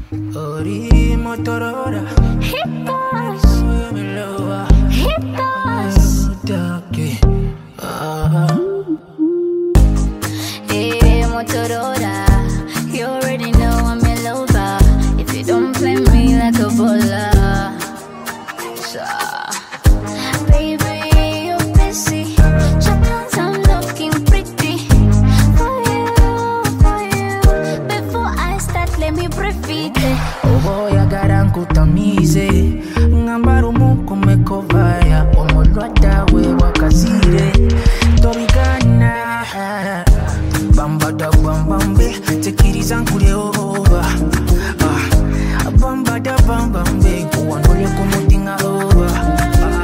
Ori Motorola. Hitos. Hitos. Hey, Motorola. You already know I'm your lover. If you don't play me like a bowler. So, baby, you're busy. Sometimes I'm looking pretty. For you. Before I start, let me breathe it. Oboya garankutamize Ngambaru muko mekovaya Omolwata we wakazire Torigana Bambada bambambe Tekiriza nkule over Bambada bambambe Kuwanole kumutinga over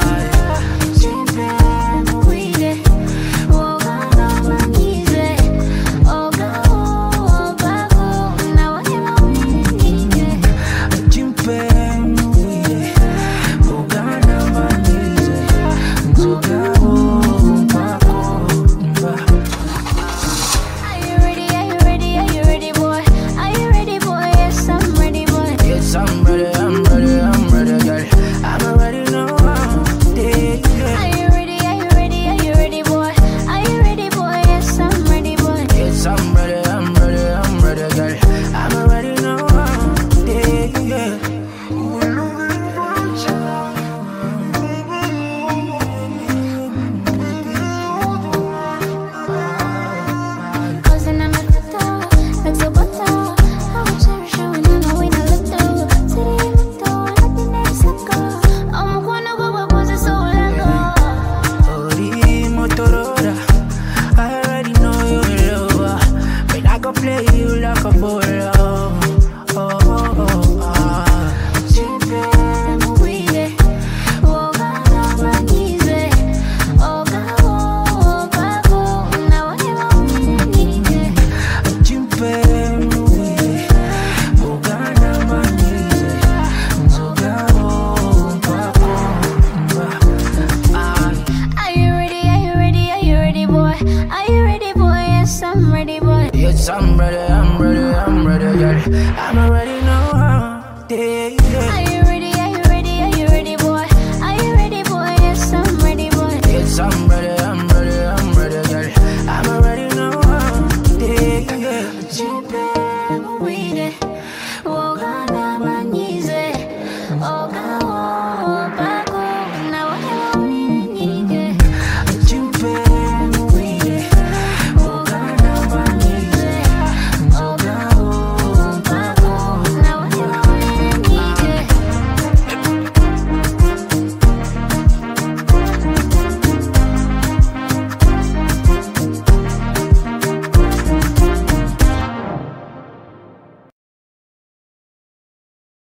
Play you like a bowler. Yes, I'm ready, girl. I'm already know how. Yeah.